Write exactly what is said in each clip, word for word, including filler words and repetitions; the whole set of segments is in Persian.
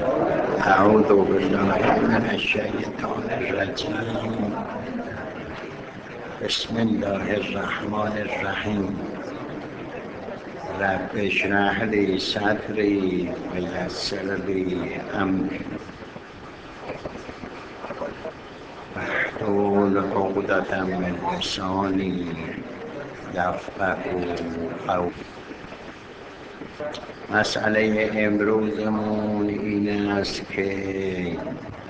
أعوذ بالله من الشيطان الرجيم. بسم الله الرحمن الرحيم. رب اشرح لي صدري ويسر لي أمري واحلل عقدة من لساني یفقهوا قولی. مسئله امروزمون این است که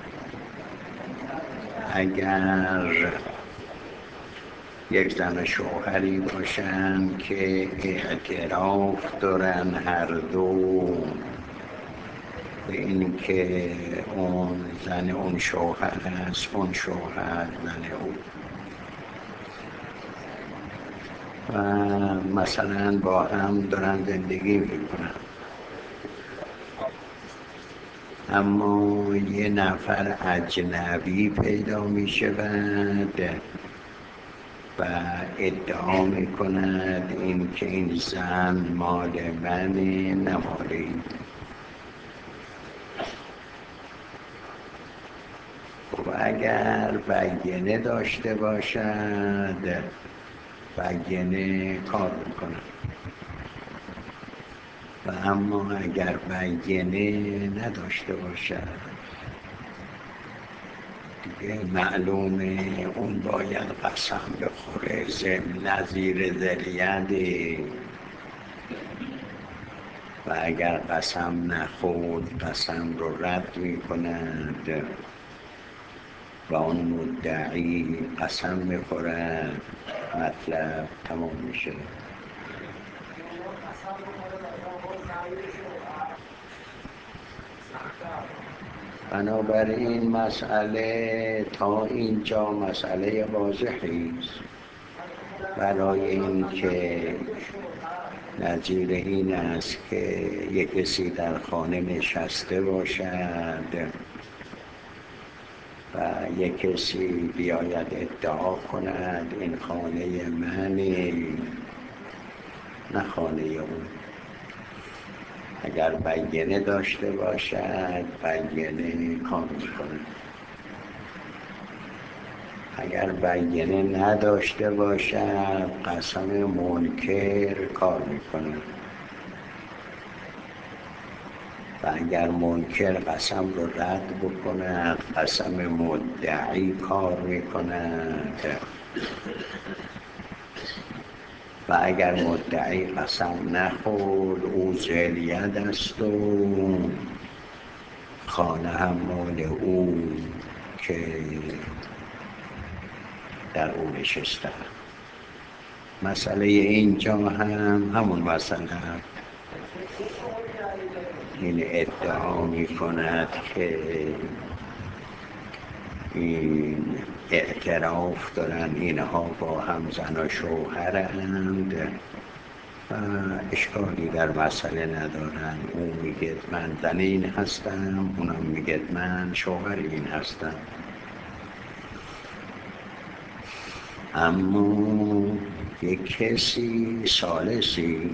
اگر یک زن و شوهری باشن که اعتراف دارن هر دو به این که اون زن اون شوهر است، اون شوهر زن او، و مثلا با هم دارن زندگی میکنن، اما یه نفر اجنبی پیدا میشود و ادعا میکند این که این زن مال منه نه مال این. و اگر بینه داشته باشد، بینه کار میکنه، و اما اگر بینه نداشته باشد دیگه معلومه اون باید قسم بخوره نظیر ذریعه، و اگر قسم نخورد قسم رو رد میکند و اون مدعی قسم میخورد، مطلب تمام میشه. بنابراین مسئله تا اینجا مسئله واضحی است. برای این که نظیر این است که یک کسی در خانه نشسته باشد و یک کسی بیاید ادعا کند این خانه منه نه خانه اون. اگر بینه داشته باشد بینه کار میکنه، اگر بینه نداشته باشد قسم منکر کار میکنه، و اگر منکر قسم رو رد بکند قسم مدعی کار میکند، و اگر مدعی قسم نخورد او ذلیت است و خانه هم مال او که در او نشسته. مسئله اینجا هم همون مسئله، این ادعا می کند که این اعتراف دارن اینها با هم زن و شوهرند و اشکالی در مسئله ندارن. اون میگه من زن این هستم، اونم میگه من شوهر این هستم، اما یک کسی ثالثی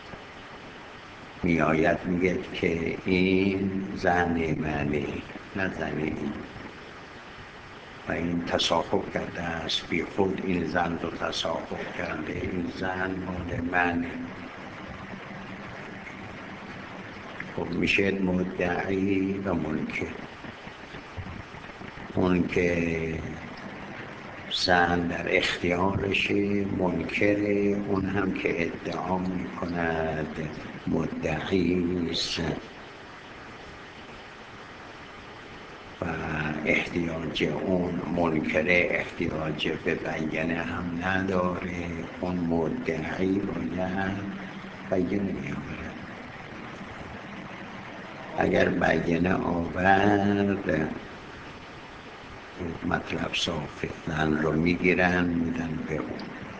میآید میگه که این زن منه نه زن این، و این تصاحب کرده است، بی خود این زن رو تصاحب کرده، این زن مال منه. خب میشه مدعی و منکر. اون که زن در اختیارشه منکره، اون هم که ادعا میکند مدعی است و احتیاج اون منکره احتیاج به بینه هم نداره. اون مدعی باید بینه میآورد. اگر بینه آورد مطلب صافه، زن رو میگیرن میدن به اون.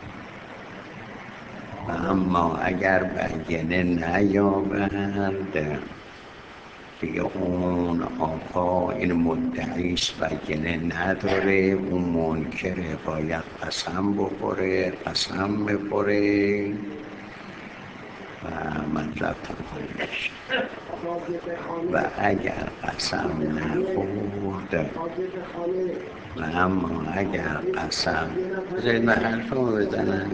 و اما اگر بینه نیاورد دیگه اون آقا این مدعیست بینه نداره، اون منکره باید قسم بخوره، قسم بخوره و مطلب تمام میشه. و اگر قسم نخورد و اما اگر قسم بذارید من حرفمو بزنم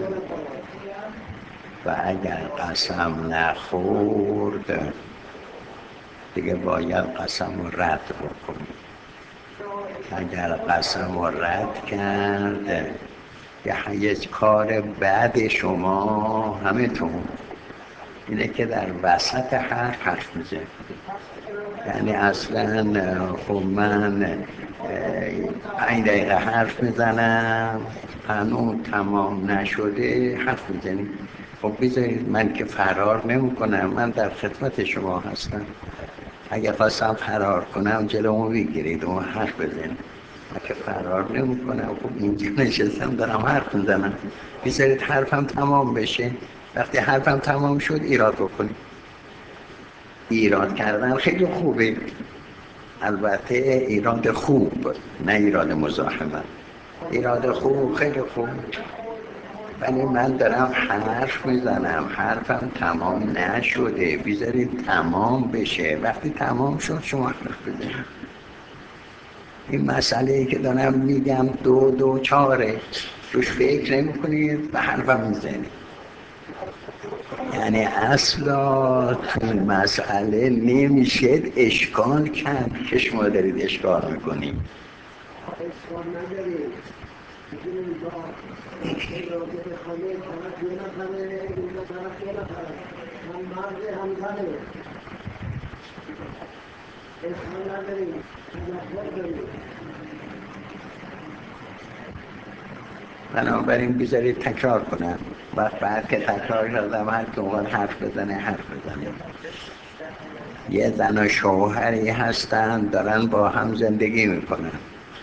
و اگر قسم نخورد دیگه باید قسم رو رد بکنی. اگر قسم رو رد کرد یه یه کار بعد شما همه تون اینه که در وسط حرف حرف میزنید. یعنی اصلا خب من پنج دقیقه حرف میزنم هنوز تمام نشده حرف میزنیم. خب بذارید من که فرار نمی کنم، من در خدمت شما هستم. اگه خواستم فرار کنم جلومو بگیرید و حرف بزنید. من که فرار نمی کنم، خب اینجا نشستم دارم حرف میزنم. بذارید حرفم تمام بشه، وقتی حرفم تمام شد ایراد بکنید. ایراد کردن خیلی خوبه، البته ایراد خوب، نه ایراد مزاحمت. ایراد خوب خیلی خوب، ولی من دارم حرف میزنم حرفم تمام نشده، بذارید تمام بشه. وقتی تمام شد شما حرف بزنید. این مسئله ای که دارم میگم دو دو چاره، روش فکر نمی کنید و حرفم میزنید. یعنی اصلا این مسئله نمیشه اشکال کرد که شما دارید اشکال میکنید. اشکال ندارید. بنابراین بذارید تکرار کنم، وقت بعد که تکرار کردم هر که اومد حرف بزنه حرف بزنه. یه زن و شوهری هستن دارن با هم زندگی میکنن.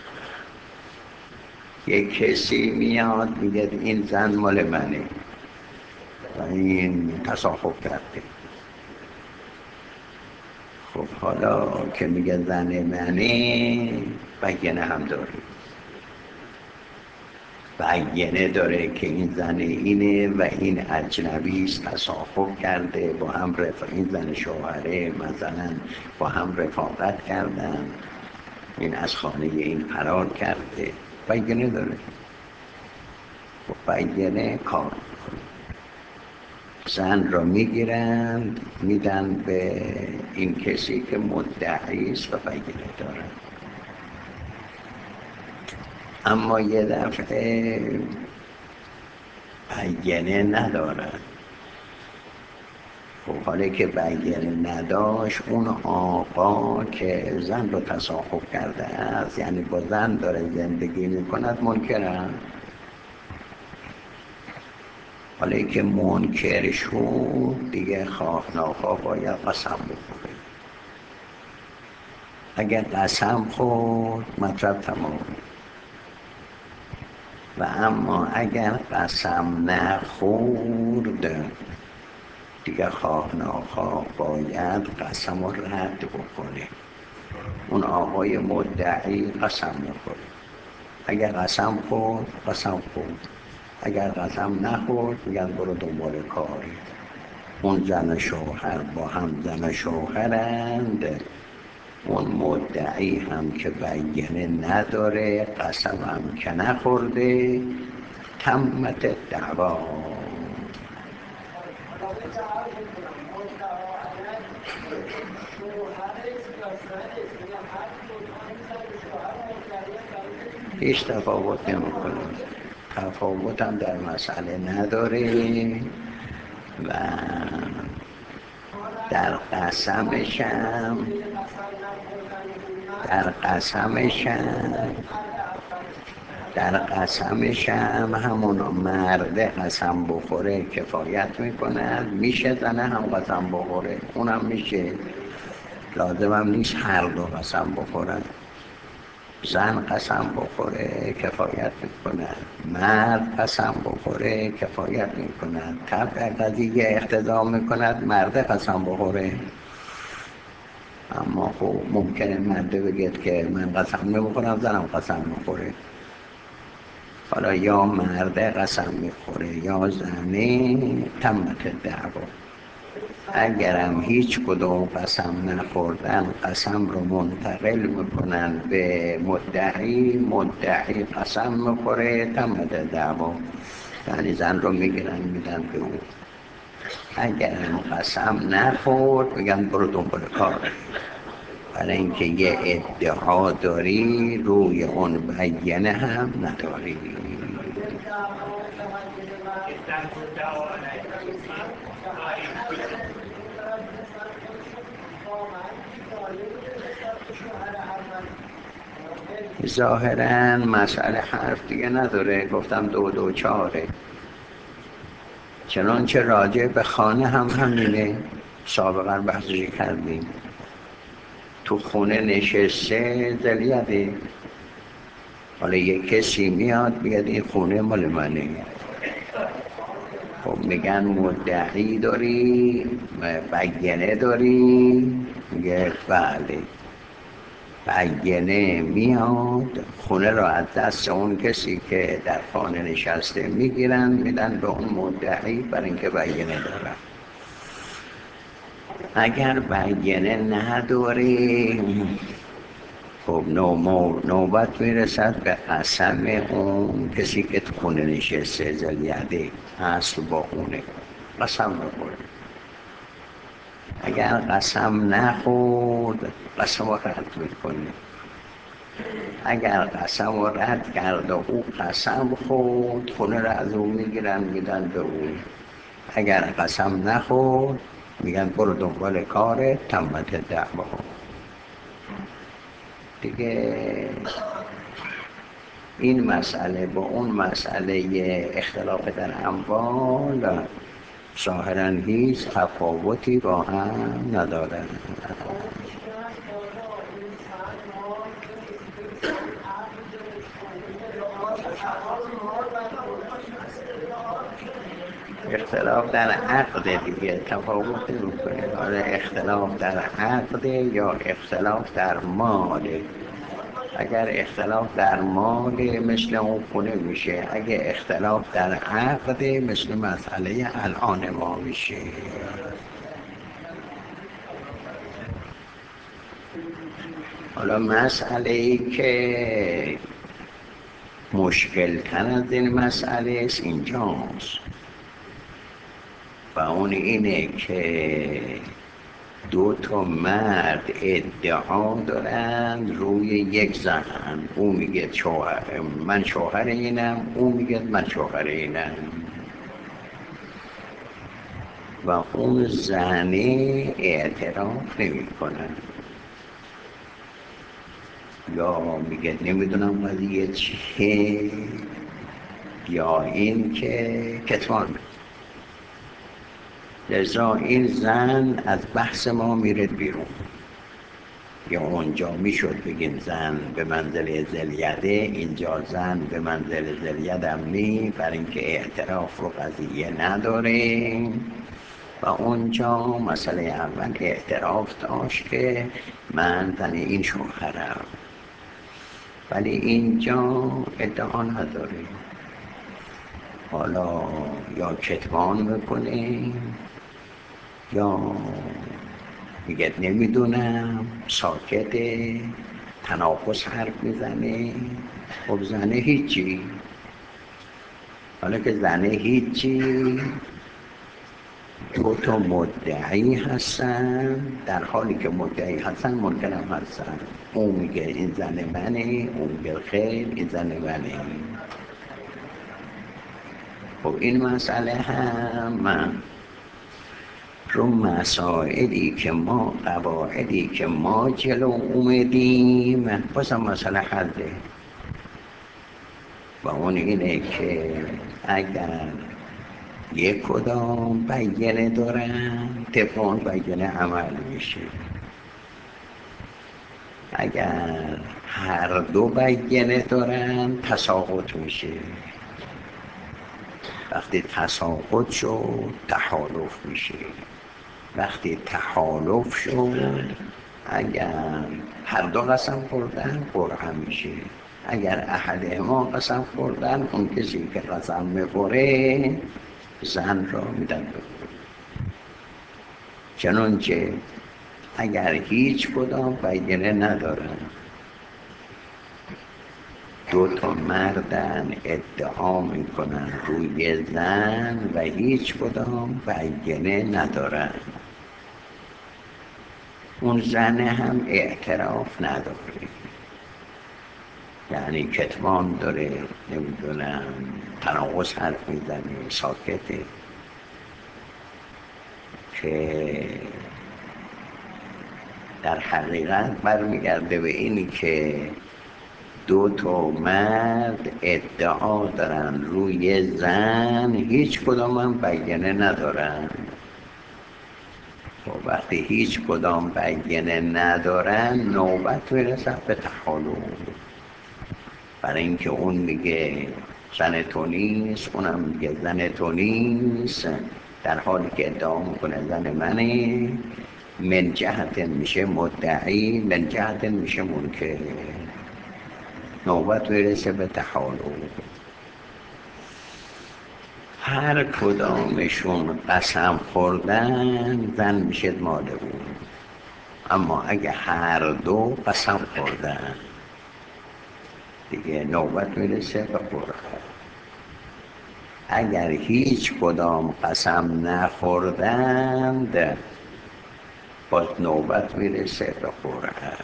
یک کسی میاد میگه این زن مال منه و این تصاحب کرده. خب حالا که میگه زن منه بینه هم داره، بینه داره که این زن اینه و این اجنبی است، تصاحب کرده با هم رف... این زن شوهره مثلا با هم رفاقت کردن، این از خانه این فرار کرده، بینه داره. خب بینه کار زن را میگیرند میدن به این کسی که مدعی است و بینه دارن. اما یه دفعه بینه ندارن. خب حالا که بینه نداشت، اون آقا که زن رو تصاحب کرده است، یعنی با زن داره زندگی میکند، منکرن. حالا که منکر شد دیگه خواه ناخواه باید قسم بخوره. اگر قسم خورد مطلب تمام. و اما اگر قسم نخورد دیگه خواه ناخواه باید قسم رو رد بکنه. اون آقای مدعی قسم نخورد. اگر قسم خورد قسم خورد، اگر قسم نخورد میگن برو دنبال کاری. اون زن و شوهر با هم زن و شوهرند. اون مدعی هم که بینه نداره، قسم هم که نخورده، تمت دعوا. هیچ تفاوت نمی کنه. تفاوت هم در مسئله نداره و در قسمشم در قسمشم در قسمشم همون مرد قسم بخوره کفایت میکند. میشه زنه هم قسم بخوره، اونم میشه. لازم هم نیست هر دو قسم بخورن. زن قسم بخوره کفایت میکند، مرد قسم بخوره کفایت میکند. طبع قضیه اقتضا میکند مرد قسم بخوره. اما خب ممکنه مرده بگید که من قسم نمیخورم زنم قسم میخوره. حالا یا مرده قسم میخوره یا زنه، تمت دعوا. اگرم هیچ کدوم قسم نخوردن قسم رو منتقل میکنن به مدعی، مدعی قسم میخوره تمت دعوا، یعنی زن رو میگیرن میدن به او. اگرم قسم نخورد میگن برو دنبال کار، برای اینکه یه ادعا داری روی اون بیانه هم نداری. ظاهرا مسئله حرف دیگه نداره، گفتم دو دو چاره. چنانچه راجع به خانه هم همینه، سابقا بحثی کردیم. تو خونه نشسته ذلیته، حالا یک کسی میاد بیاد این خونه مال منه، خب میگن مدعی داری، بیانه داری، میگه بله. بیانه میاد خونه را از دست اون کسی که در خانه نشسته میگیرن میدن به اون مدعی برای اینکه بیانه دارن. اگر بیانه نداره خب نوبت میرسد به قسم اون کسی که تو خونه نشسته ذلیعه، اصل با اونه، قسم بخورد. اگر قسم نخورد قسم رو رد میکنه. اگر قسم رو رد کرد و او قسم خورد خونه رو از اون میگیرن میدن به اون. اگر قسم نخورد میگن برو دنبال کار تمت دعوا. دیگه این مسئله با اون مسئله اختلاف در اموال ظاهراً هیچ تفاوتی با هم ندارند. اختلاف در عقد دیگه تفاوت میکنه، حالا اختلاف در عقد یا اختلاف در مال. اگر اختلاف در مال مثل اون خونه میشه، اگه اختلاف در عقد مثل مسئله الان ما میشه. حالا مسئله ای که مشکل تر از این مسئله است اینجاست و اون اینه که دو تا مرد ادعا دارند روی یک زن. او میگه شوهر من شوهر اینم، او میگه من شوهر اینم، و اون زنه اعتراف نمی کنن یا میگه نمیدونم قضیه چیه، یا این که کتمان. لذا این زن از بحث ما میره بیرون. یا اونجا میشد بگین زن به منزل ذلیته، اینجا زن به منزل ذلیتم نی، برای اینکه اعتراف رو قضیه نداره. و اونجا مسئله اول اعتراف داشت که من زن این شوهرم، ولی اینجا ادعا نداره. حالا یا کتمان میکنه یا میگه نمیدونم، ساکته، تناقض حرف میزنه. خب زنه هیچی. حالا که زنه هیچی، دو تا مدعی هستن، در حالی که مدعی هستن منکرم هستن. اون میگه این زن منه، اون میگه خیر این زن منه. خب این مسئله هم من رو مسائلی که ما قواعدی که ما جلو اومدیم بازم مسئله حله و اون اینه که اگر یک کدام بیانه دارن طبق اون بیانه عمل میشه. اگر هر دو بیانه دارن تساقط میشه. وقتی تساقط شد تحالف میشه. وقتی تحالف شد اگر هر دو قسم خوردن قرعه میشه. اگر احدهما قسم خوردن اون کسی که قسم میخوره زن را میدن بخوره. چنانچه اگر هیچ کدام بیانه ندارن، دو تا مردن ادعا میکنن روی زن و هیچ کدام بیانه ندارن، اون زن هم اعتراف نداره، یعنی کتمان داره، نمیدونم تناقض حرف میزنه، ساکته، که در حقیقت برمیگرده به اینی که دو تا مرد ادعا دارن روی زن، هیچ کدام هم بیانه ندارن. خب وقتی هیچ کدام بیانه ندارن، نوبت میرسن به تحالف، برای اینکه اون میگه زن تو نیست، اونم میگه زن تو نیست، در حالی که ادعا میکنه زن منه. من جهت میشه مدعی، من جهت میشه منکر، نوبت میرسه به تحالف. هر کدامشون قسم خوردن زن میشه مال اون، اما اگه هر دو قسم خوردن دیگه نوبت میرسه به قرعه. اگر هیچ کدام قسم نخوردند باز نوبت میرسه به قرعه.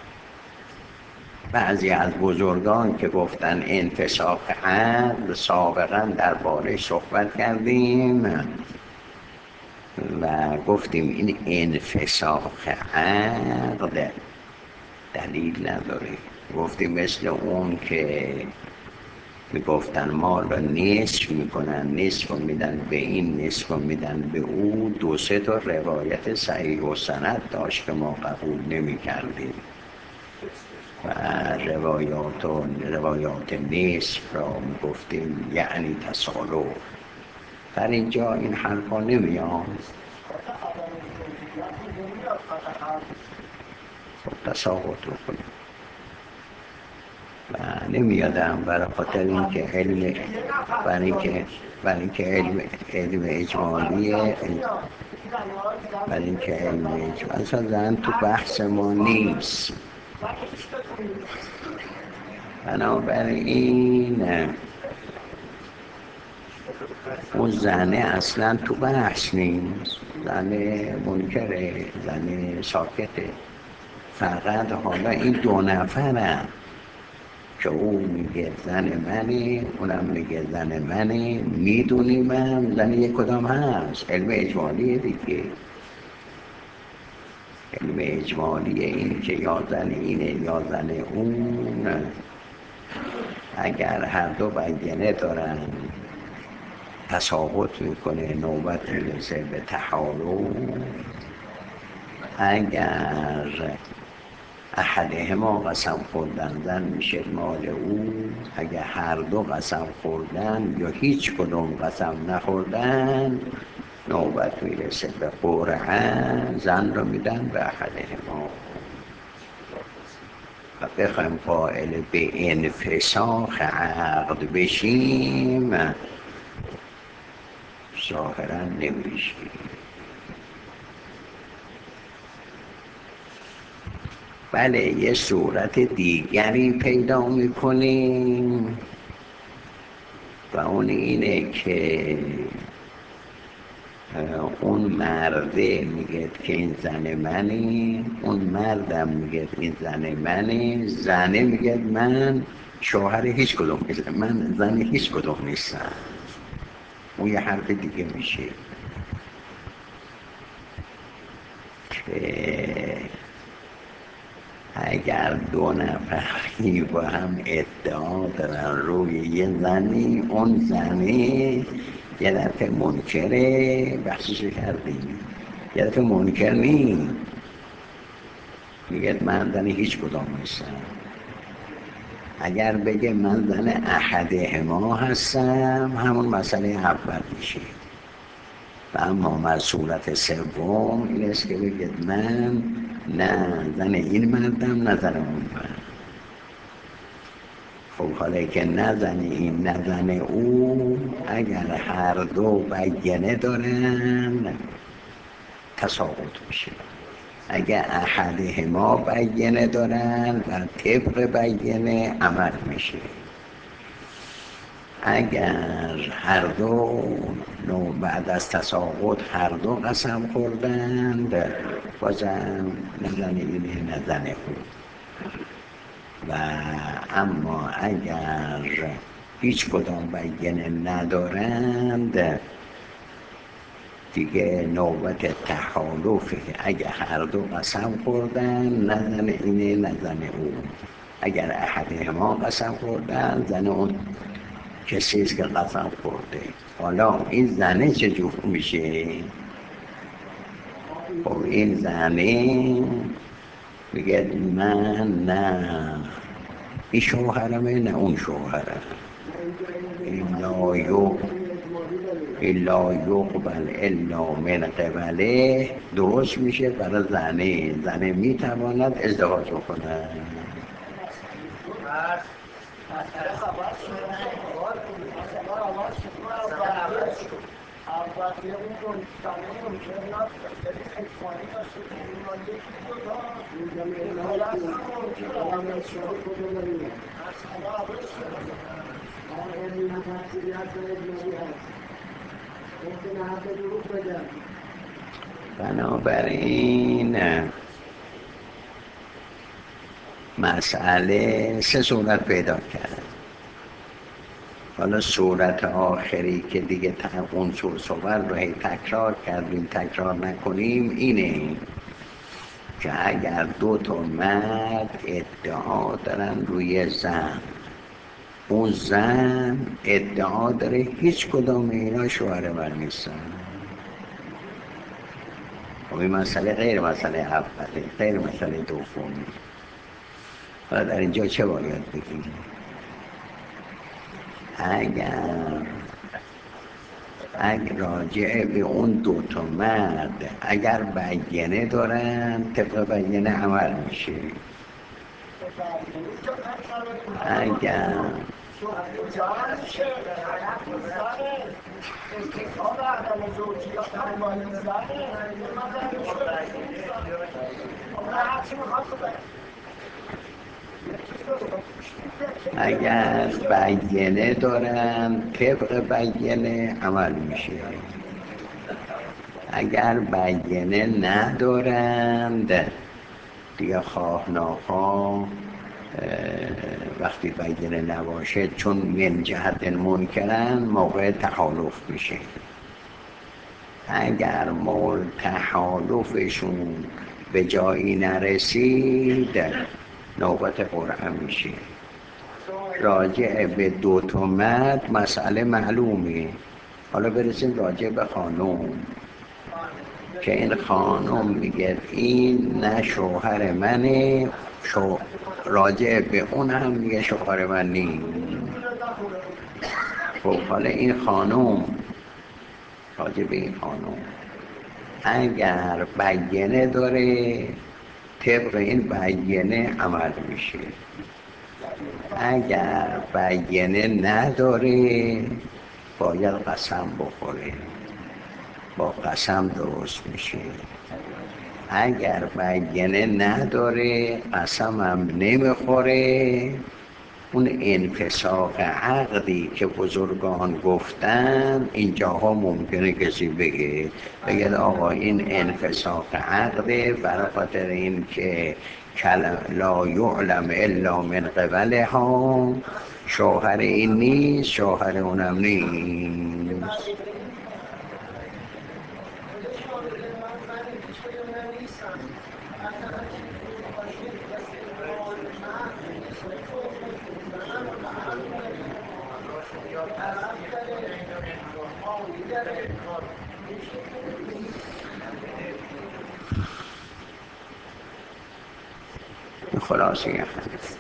بعضی از بزرگان که گفتن انفساخ عقل، سابقا درباره صحبت کردیم و گفتیم این انفساخ عقل دلیل نداره. گفتیم مثل اون که میگفتن مال را نصف میکنن، نصف رو میدن به این، نصف رو میدن به او. دو سه تا روایت صحیح و سند داشت که ما قبول نمیکردیم و روایات و روایات نصف را میگفتیم یعنی تصالح. در اینجا این حرفا نمیاد. خب تصاوت رو کنیم و نمیادم برای خاطر اینکه علم برای اینکه برای اینکه علم علم اجمالیه، برای اینکه علم اجمالی اصلا زن تو بحث ما نیست. بنابراین اون زنه اصلا تو بحث نیست، زنه منکره، زنه ساکته. فقط حالا این دو نفرن که اون میگه زن منه، اونم میگه زن منه، میدونیم هم زن یک کدام هست. علم اجمالیه دیگه، علم اجمالیه این که یا زن اینه یا زن اون. اگر هر دو بیانه دارن تساقط میکنه، نوبت میرسه به تحالف. اگر احدهما قسم خوردن زن میشه مال او، اگر هر دو قسم خوردن یا هیچ کدوم قسم نخوردن نوبت میرسه به قرعه، زن رو میدن به احدهما. و بخوایم قائل به انفساخ عقد بشیم ظاهرا نمیشیم. بله یه صورت دیگری پیدا میکنیم و اون اینه که اون مرده میگه که این زن منه، اون مردم میگه این زن منه، زنه میگه من شوهر هیچ کدوم نیستم، من زن هیچ کدوم نیستم. اون یه حرف دیگه میشه که اگر دو نفری با هم ادعا دارن روی یه زنی، اون زنی یه دفعه منکره، بحثش کردیم، یه دفعه منکر نی میگه من زن هیچ کدام نیستم. اگر بگه من زن احدهما هستم همون مسئله اول میشه. و اما من صورت سوم این است که بگید من نه زن این مردم نه زن اون مرد. خب حالا که نه زن این نه زن او، اگر هر دو بیانه دارن تساقط میشه. اگر احدهما بینه دارن و طبق بینه عمل میشه. اگر هر دو نوع بعد از تساقط هر دو قسم خوردند، بازم نزن اینه نزن او. و اما اگر هیچ کدام بینه ندارند، دیگه نوبت تحالفه. اگر هر دو قسم خوردن، نزن اینه نزن او. اگر احدهما قسم خوردن، زن اون کسی است که قسم خورده. حالا این زنه چجور میشه؟ خب این زنه میگه من نه این شوهرمه نه اون شوهرم. این لا الا یقبل الا من قبله درست میشه برای زنه. زنه میتواند ازدواج بکنه. بنابراین مسئله سه صورت پیدا کرد. حالا صورت آخری که دیگه اون صورت رو هی تکرار کردیم تکرار نکنیم اینه که اگر دو تا مرد ادعا دارن روی زن، اون زن ادعا داره هیچ کدام اینا شوهر من نیستن. خب این مسئله غیر مسئله اوله، غیر مسئله دومی. حالا در اینجا چه باید بگیم؟ اگر اگر راجع به اون دو تا مرد اگر بینه دارن، طبق بینه عمل میشه. اگر اگر بینه دارن، طبق بینه عمل میشه. اگر بینه ندارند، دیگه خواه ناخواه وقتی بینه نباشه، چون من جهت منکرن، موقع تحالف میشه. اگر مول تحالفشون به جایی نرسید، نوبت قرعه میشه. راجع به دو تا مرد مسئله معلومه. حالا برسیم راجع به خانم که این خانم میگه این نه شوهر منه، شو راجع به اون هم میگه شوهر من نیست. خب حالا این خانم، راجع به این خانم اگر بینه داره، طبق این بینه عمل میشه. اگر بینه نداره، باید قسم بخوره. با قسم درست میشه. اگر بینه نداره، قسم هم نمیخوره. اون انفساق عقدی که بزرگان گفتن، اینجاها ممکنه کسی بگه بگه آقا این انفساق عقده، برای خاطر این که لا یعلم الا من قبله ها، شوهر این نیست، شوهر اونم نیست. خلاصه یه حدیث.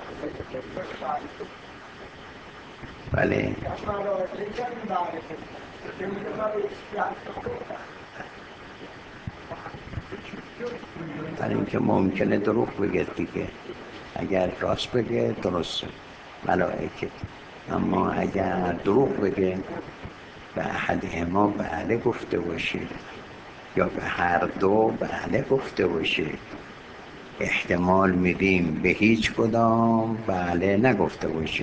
بله برای اینکه ممکنه دروغ بگه دیگه. اگر راست بگه درسته، ملائکه. اما اگر دروغ بگه به احدهما بله گفته باشید، یا به هر دو بله گفته باشه. احتمال میدیم به هیچ کدام بله نگفته باشه.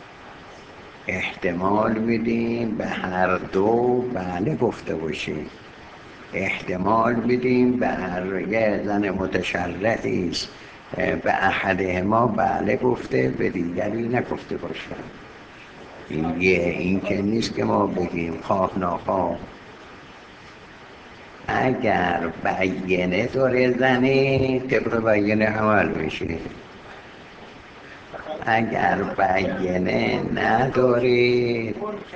احتمال میدیم به هر دو بله گفته باشه. احتمال میدیم به هر یه زن متشرعی است به احدهما بله گفته به دیگری نگفته باشه. این یه این که نیست که ما بگیم خواه ناخواه. اگر بیینه داره زنی طبق بیینه عمل میشه. اگر بیینه نداری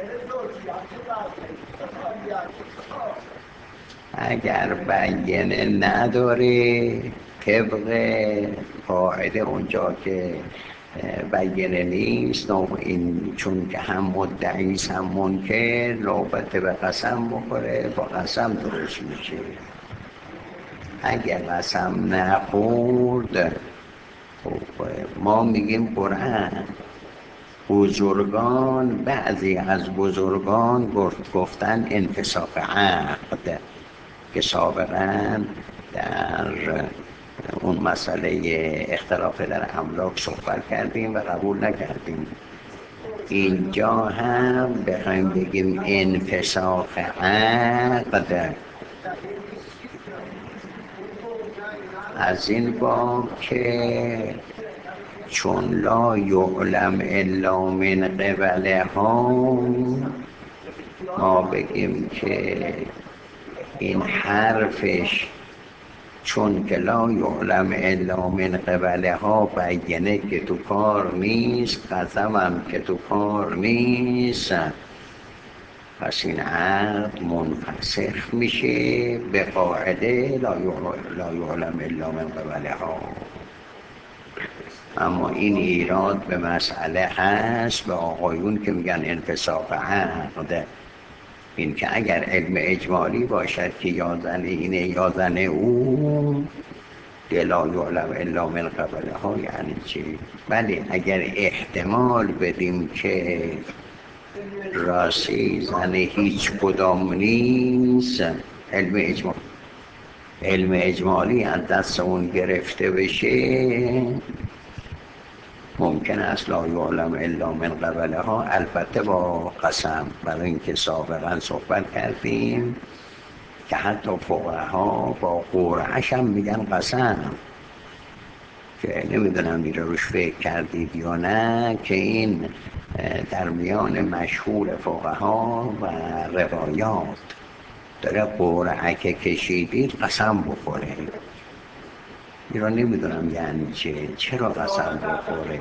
اگر بیینه نداری طبق قاعده اونجا که بیینه نیست این چون که هم مدعیست هم منکر نوبت به قسم بخوره با قسم درست میشه. اگر قسم نخورد خب ما میگیم قرآن بزرگان بعضی از بزرگان گفتن انفساخ عقد که سابقا در اون مسئله اختلاف در املاک صحبت کردیم و قبول نکردیم. اینجا هم بخوایم بگیم انفساخ عقد از این باب که چون لا یعلم الا من قبلها ما بگیم که این حرفش چون که لا یعلم الا من قبلها بیینه که تو کار نیست قسم هم که تو کار نیست پس این عقد منفسخ میشه به قاعده لا یعلم الا من قبلها. اما این ایراد به مسئله هست به آقایون که میگن انفساخ عقد، این که اگر علم اجمالی باشد که یا زن اینه یا زن اون لا یعلم الا من قبلها یعنی چی؟ بله اگر احتمال بدیم که راستی زن هیچ کدام نیست علم اجمالی علم اجمالی از دست اون گرفته بشه ممکن است لا یعلم الا من قبلها، البته با قسم. برای اینکه سابقا صحبت کردیم که حتی فقها با قرعش هم میگن قسم، که نمیدونم این روش فکر کردید یا نه که این در میان مشهور فقها و روایات داره قرعه که کشیدید قسم بخوره. این را نمیدونم یعنی چه، چرا قسم بخوره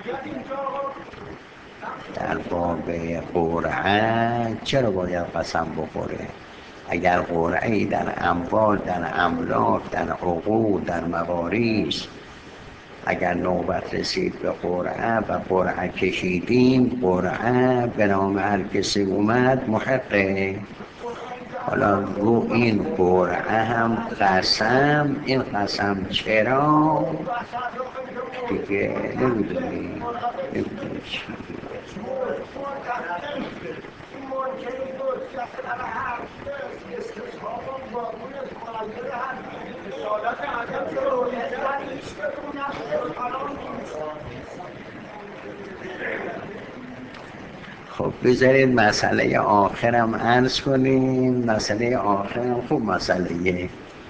در باب قرعه، چرا باید قسم بخوره؟ اگر قرعه در اموال، در املاک، در عقود، در مواریث اگر نوبت رسید به قرعه و قرعه کشیدیم قرعه به نام هر کسی اومد محقه. حالا رو این قرعه هم قسم، این قسم چرا دیگه نمیدونی نمیدونی چی خب بذارید مسئله آخرم عرض کنیم. مسئله آخرم خوب مسئله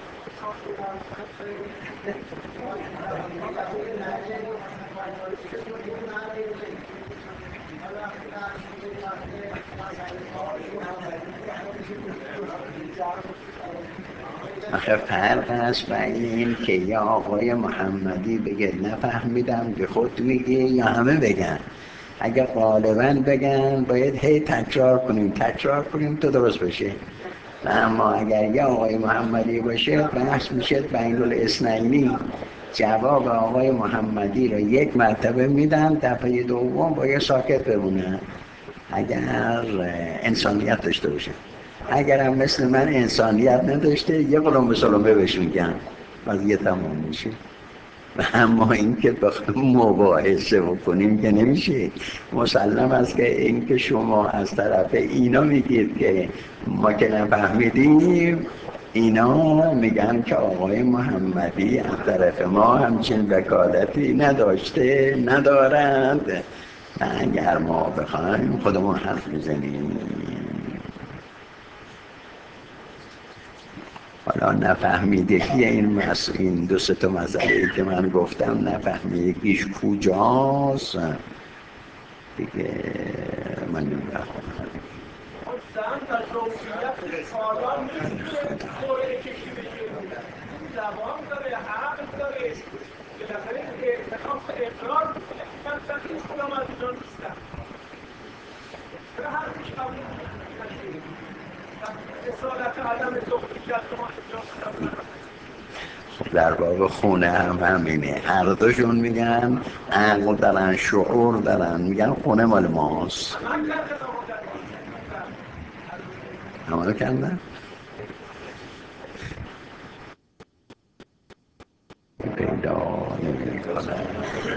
آخه فرق است بین این که یا آقای محمدی بگه نفهمیدم به خود میگه یا همه بگن. اگه غالبا بگن باید هی تکرار کنیم تکرار کنیم تو درست بشه. اما اگر یا آقای محمدی باشه بحث میشه بین الاثنینی، جواب آقای محمدی رو یک مرتبه میدن، دفعه دوم باید ساکت بمونن اگر انسانیت داشته باشه. اگر هم مثل من انسانیت نداشته یه قلم به سلمه بهش میگن قضیه تمام میشه. اما این که بخوایم مباحثه بکنیم که نمیشه. مسلم است که این که شما از طرف اینا میگید که ما که نفهمیدیم اینا میگن که آقای محمدی از طرف ما همچین وکالتی نداشته ندارند. نه اگر ما بخوایم خودمون حرف میزنیم. حالا نفهمیدگی این مس... این دو سه تا مسئله که من گفتم نفهمیدگیش کجاست دیگه من نمیدونم. زن و زوجیت سالان میتونه دوره کشی بشه، زبان داره، عقل داره، بالاخره اعتراف اقرار میکنه. من اصلا هیچ کدام از اینا نیستم، چرا حرفش قبول نکنیم؟ اصالت عدم زوجیت رو ما اینجا خب در باب خونه هم همینه، هر دوشون میگن عقل دارن شعور دارن، میگن خونه مال ماست. عمل کردن پیدا نمی کنن.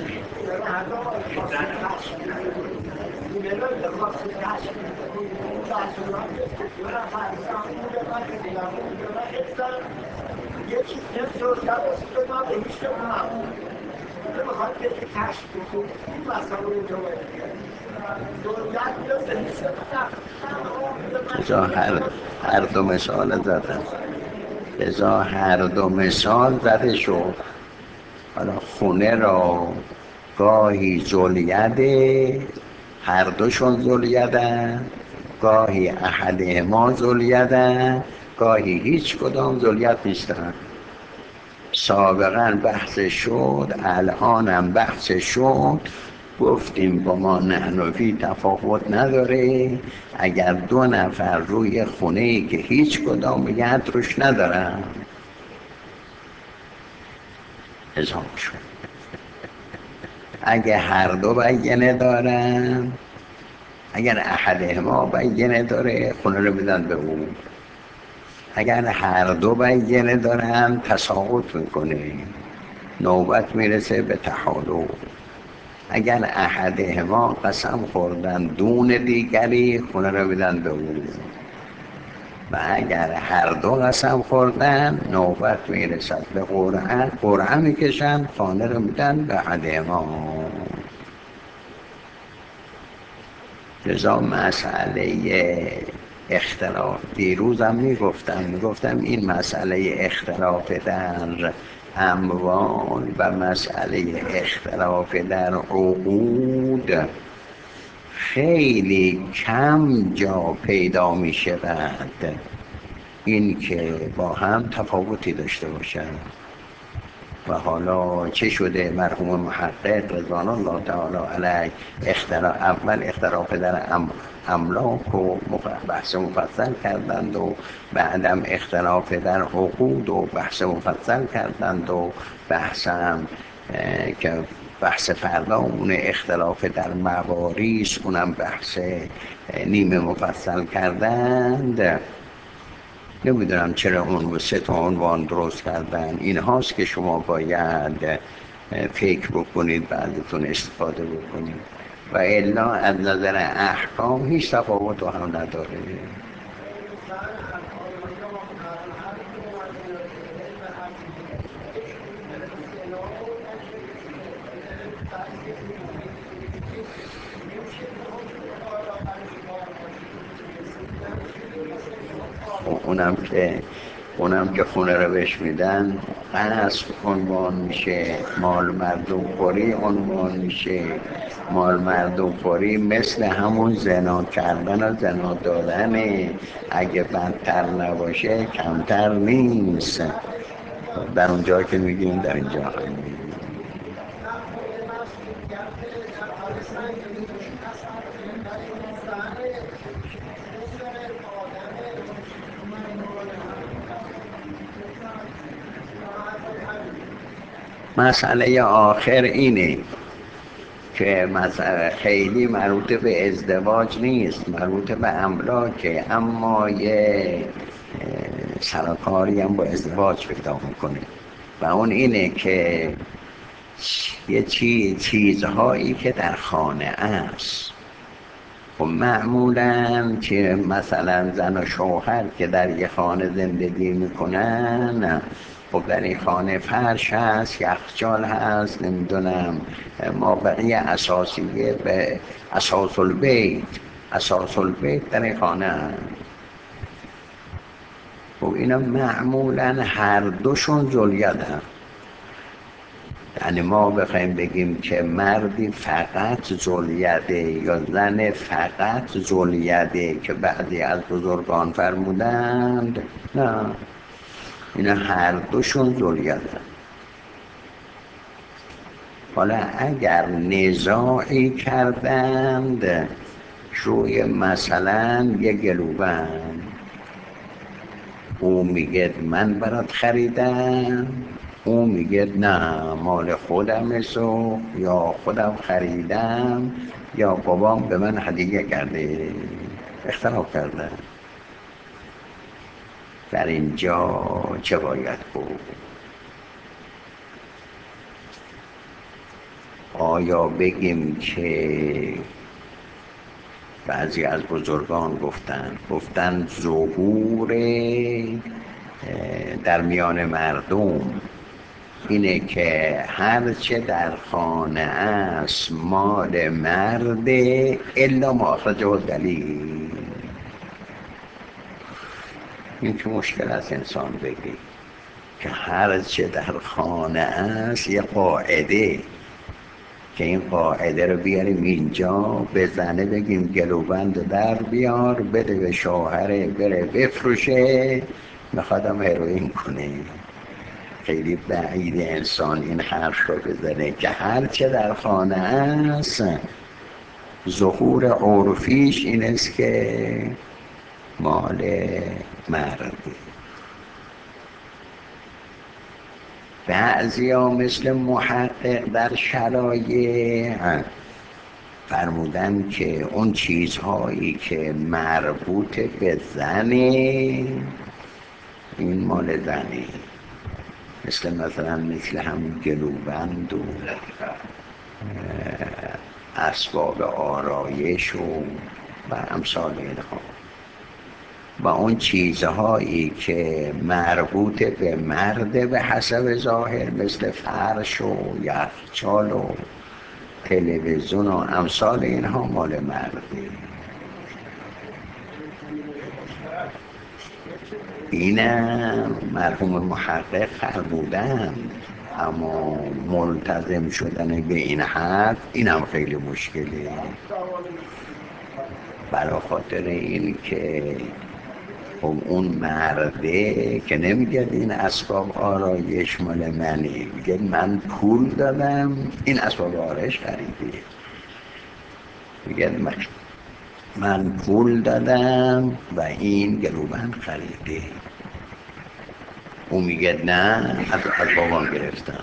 یکی نفت رو تباسی به من بهیشته کنم نمیخواد که کشف بکنم این مسئله رو جو دولت یا بهیشته کنم ازا هر, هر دو مثال زدن ازا هر دو مثال زده شد. حالا خونه را گاهی زلیده، هر دوشون زلیدن، گاهی احد ما زلیدن، گاهی هیچ کدام زلیت نیستن. سابقا بحث شد، الانم بحث شد، گفتیم با ما نحنفی تفاوت نداره اگر دو نفر روی خونه‌ای که هیچ کدام ید روش ندارن ازام شد. اگه هر دو بینه دارن، اگر احد ما بینه داره خونه رو میدن به اون، اگر هر دو بینه دارن تساقط میکنه، نوبت میرسه به تحالف. اگر احدهما قسم خوردن دون دیگری خونه رو میدن به اون، و اگر هر دو قسم خوردن نوبت میرسد به قرعه، قرعه میکشن خانه رو میدن به احدهما. لذا مسئله اختلاف دیروزم میگفتم میگفتم این مسئله اختلاف در اموال و مسئله اختلاف در عقود خیلی کم جا پیدا می شود این که با هم تفاوتی داشته باشند. و حالا چه شده مرحوم محقق رضوان الله تعالی علیه اختلاف اول اختلاف در ام املاک و بحث مفصل کردند و بعدم اختلاف در عقود و بحث مفصل کردند و بحثم که بحث فردا اون اختلاف در مواریث اونم بحث نیمه مفصل کردند. نمیدونم چرا اون سه تا عنوان درست کردن. این هاست که شما باید فکر بکنید بعدتون استفاده بکنید و الا از نظر احکام هیچ تفاوت هم نداره. اونم که اونم که خونه رو بهش میدن غصب عنوان میشه، مال مردم خوری عنوان میشه. مال مردم خوری مثل همون زنا کردن و زنا دادنه، اگه بدتر نباشه کمتر نیست. در اونجا که میگیم در اینجا هم میگیم. مسئله آخر اینه که مسئله خیلی مربوط به ازدواج نیست، مربوط به املاکه، اما یه سرکاری هم با ازدواج پیدا میکنه و اون اینه که یه چی چیزهایی که در خانه است و معمولا که مثلا زن و شوهر که در یه خانه زندگی میکنن، خب در این خانه فرش هست، یخچال هست، نمیدونم موقعی اساسیه به اساس البیت اساس البیت در این خانه هست. خب اینا معمولا هر دوشون ذوالید هم. یعنی ما بخوایم بگیم که مردی فقط ذولیده یا زن فقط ذولیده که بعضی از بزرگان فرمودند، نه، اینا هر دوشون ذولیده. حالا اگر نزاعی کردند روی مثلا یه گلوبند، او میگه من برات خریدم، او میگه نه مال خودم سو، یا خودم خریدم، یا بابام به من هدیه کرده، اختلاف کرده. در اینجا چه باید بود؟ آیا بگیم که بعضی از بزرگان گفتن گفتن ظهور در میان مردم اینه که هرچه در خانه است مال مرده الا ما اخرجه دلیل. این که مشکل از انسان بگی که هرچه در خانه است یه قاعده، که این قاعده رو بیاریم اینجا بزنه بگیم گلوبند در بیار بده به شوهره بره بفروشه، میخوادم هروئین کنه. خیلی بعید انسان این حرف رو بزنه که هرچه در خانه است ظهور عرفیش این است که مال مرده. بعضی ها مثل محقق در شرایع فرمودن که اون چیزهایی که مربوط به زنه این مال زنه، مثل مثلا مثل همین گلوبند و اسباب آرایش و و امثال اینها. و اون چیزهایی که مربوط به مرد به حسب ظاهر مثل فرش و یخچال و تلویزیون و امثال اینها مال مرده. اینم مرحوم محقق فرمودن، اما ملتزم شدن به این حرف اینم خیلی مشکله، برای خاطر این که خب اون مرده که نمیگه این اسباب آرایش مال منه، میگه من پول دادم این اسباب آرایش خریده. میگه من من پول دادم و این گلوبند خریده. اون میگه نه از, از بابام گرفتم.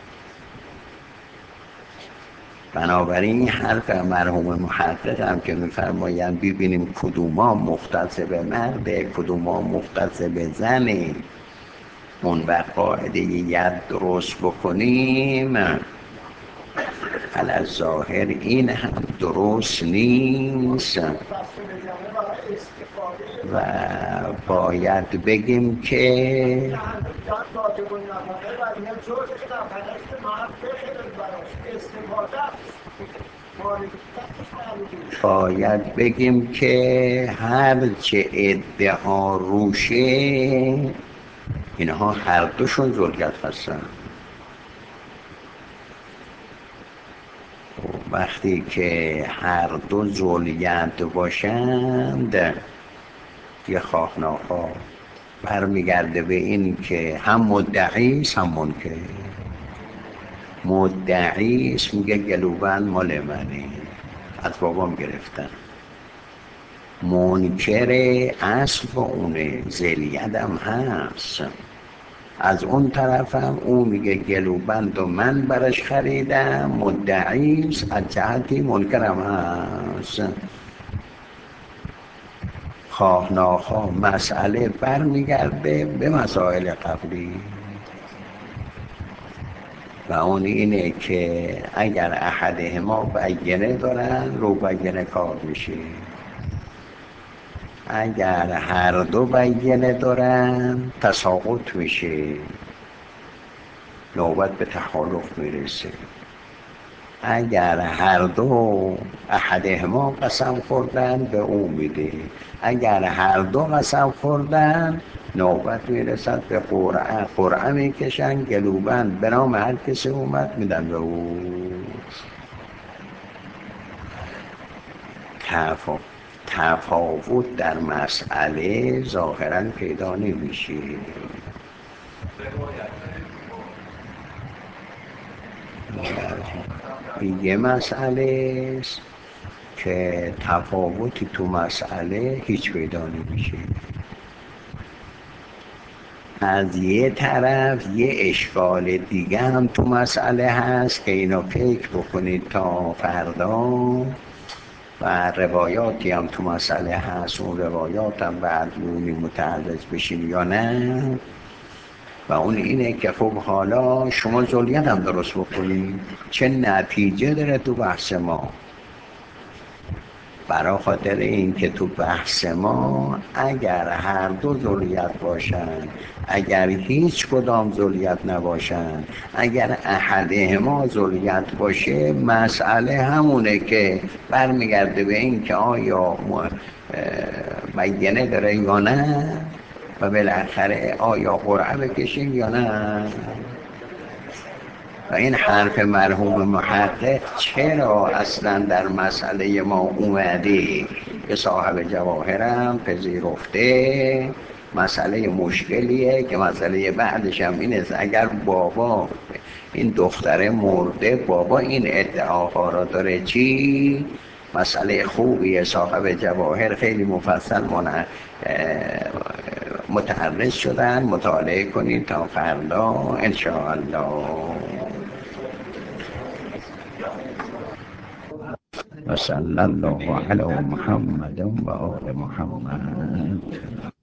بنابراین حرف مرحوم محقق هم که میفرمایند ببینیم کدوما مختص به مرده کدوما مختص به زنه، اون وقت قاعده ید درست بکنیم، علی ظاهر این هم درست نیست و باید بگیم که باید بگیم که هرچه ادعا روشه اینها هر دوشون ذوالید هستن. وقتی که هر دو ذوالید باشند یه خواه ناخواه برمیگرده به این که هم مدعیست هم منکر. مدعیست میگه گلوبند مال منه از بابام گرفتن، منکر اصل اونه ذلیتم هست. از اون طرفم اون میگه گلوبند و من برش خریدم، مدعیست از جهتی منکرم هست. خواه ناخواه مسئله برمیگرده به مسائل قبلی و اون اینه که اگر احدهما بینه دارن رو بینه کار میشه، اگر هر دو بینه دارن تساقط میشه، نوبت به تخالف میرسه. اگر هر دو احدهما قسم خوردن به او میده، اگر هر دو قسم خوردن نوبت میرسد به قرعه، قرعه میکشن گلوبند به نام هر کسی اومد میدن به او. تفا... تفاوت در مسئله ظاهرا پیدا نمیشه. یه مسئله است که تفاوتی تو مسئله هیچ پیدا نمیشه. از یه طرف یه اشکال دیگه هم تو مسئله هست که اینو فکر بکنید تا فردا، و روایاتی هم تو مسئله هست، اون روایات هم بعد اونی متعرض بشین یا نه. و اون اینه که خب حالا شما زولیت هم درست بکنید، چه نتیجه داره تو بحث ما؟ برای خاطر این که تو بحث ما اگر هر دو ذریت باشن، اگر هیچ کدام ذریت نباشن، اگر احدهما ذریت باشه، مسئله همونه که برمیگرده به این که آیا بینه داره یا نه، و بالاخره آیا قرعه بکشیم یا نه. و این حرف مرحوم محقق چرا اصلا در مسئله ما اومده که صاحب جواهرم پذیرفته مسئله مشکلیه، که مسئله بعدش هم این است اگر بابا این دختره مرده، بابا این ادعاها را داره، چی؟ مسئله خوبیه، صاحب جواهر خیلی مفصل منع متعرض شدن، مطالعه کنید تا فردا انشاءالله. و صلی الله علی محمد و آل محمد.